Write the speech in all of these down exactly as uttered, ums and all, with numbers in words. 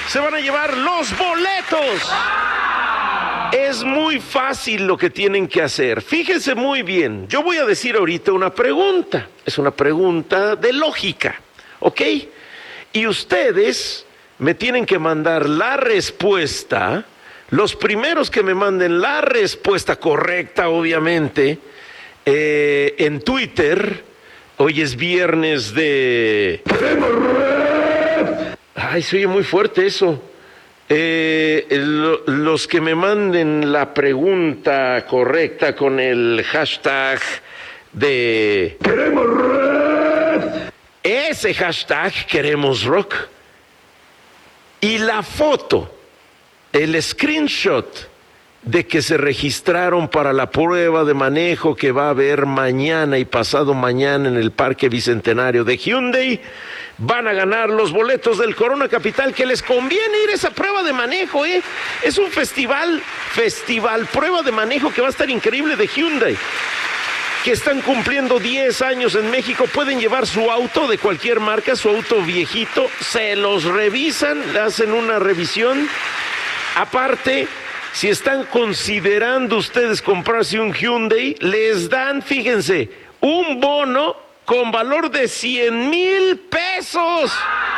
se van a llevar los boletos. Es muy fácil lo que tienen que hacer. Fíjense muy bien. Yo voy a decir ahorita una pregunta. Es una pregunta de lógica, ¿ok? Y ustedes me tienen que mandar la respuesta. Los primeros que me manden la respuesta correcta, obviamente, eh, en Twitter. Hoy es viernes de... Ay, se oye muy fuerte eso. Eh, lo, los que me manden la pregunta correcta con el hashtag de... ¡Queremos rock! Ese hashtag, queremos rock. Y la foto, el screenshot de que se registraron para la prueba de manejo que va a haber mañana y pasado mañana en el Parque Bicentenario de Hyundai, van a ganar los boletos del Corona Capital, que les conviene ir a esa prueba de manejo, ¿eh? Es un festival, festival, prueba de manejo que va a estar increíble de Hyundai, que están cumpliendo diez años en México. Pueden llevar su auto de cualquier marca, su auto viejito, se los revisan, le hacen una revisión. Aparte, si están considerando ustedes comprarse un Hyundai, les dan, fíjense, un bono con valor de cien mil pesos.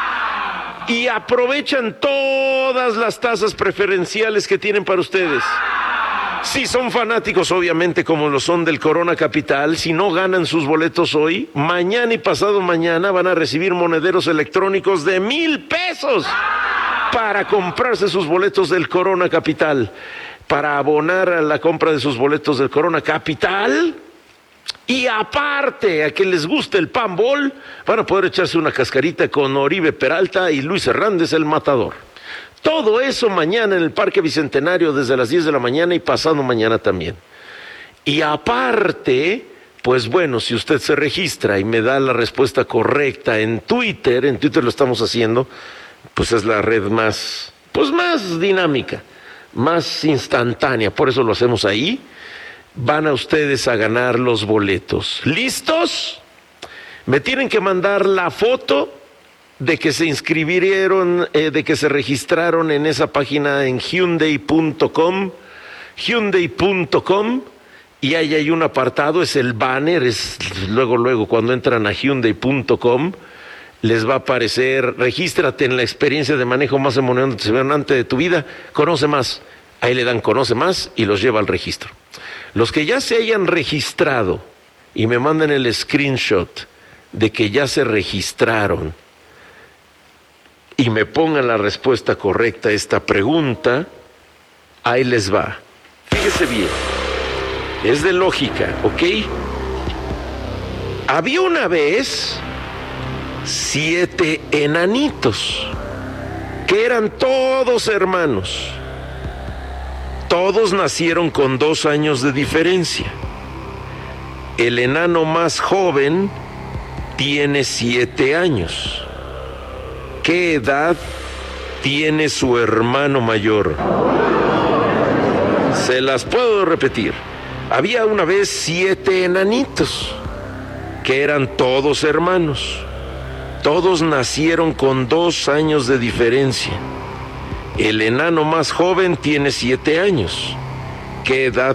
Y aprovechan todas las tasas preferenciales que tienen para ustedes. Si son fanáticos, obviamente, como lo son del Corona Capital, si no ganan sus boletos hoy, mañana y pasado mañana van a recibir monederos electrónicos de mil pesos para comprarse sus boletos del Corona Capital, para abonar a la compra de sus boletos del Corona Capital. Y aparte, a que les guste el panball, van a poder echarse una cascarita con Oribe Peralta y Luis Hernández, el matador. Todo eso mañana en el Parque Bicentenario desde las diez de la mañana y pasado mañana también. Y aparte, pues bueno, si usted se registra y me da la respuesta correcta en Twitter, en Twitter lo estamos haciendo, pues es la red más, pues más dinámica, más instantánea, por eso lo hacemos ahí. Van a ustedes a ganar los boletos. ¿Listos? Me tienen que mandar la foto de que se inscribieron, eh, de que se registraron en esa página en Hyundai punto com, Hyundai punto com, y ahí hay un apartado, es el banner, es luego, luego, cuando entran a Hyundai punto com, les va a aparecer, regístrate en la experiencia de manejo más emocionante de tu vida, conoce más. Ahí le dan conoce más y los lleva al registro. Los que ya se hayan registrado y me manden el screenshot de que ya se registraron y me pongan la respuesta correcta a esta pregunta, ahí les va. Fíjese bien, es de lógica, ¿ok? Había una vez siete enanitos que eran todos hermanos. Todos nacieron con dos años de diferencia. El enano más joven tiene siete años. ¿Qué edad tiene su hermano mayor? Se las puedo repetir. Había una vez siete enanitos que eran todos hermanos. Todos nacieron con dos años de diferencia. El enano más joven tiene siete años. ¿Qué edad